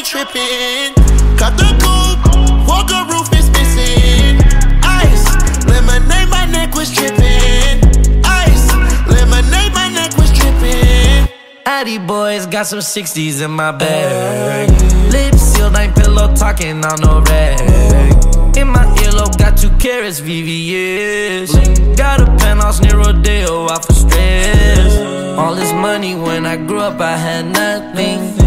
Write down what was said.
tripping. Cut the coupe, Walker roof is missing. Ice, lemonade, my neck was tripping. Ice, lemonade, my neck was tripping. Addy boys got some 60s in my bag. Lips sealed, ain't pillow talking on no rag. In my earlobe, got 2 carats, VVS. Got a penthouse near Rodeo, out for stress. All this money when I grew up, I had nothing.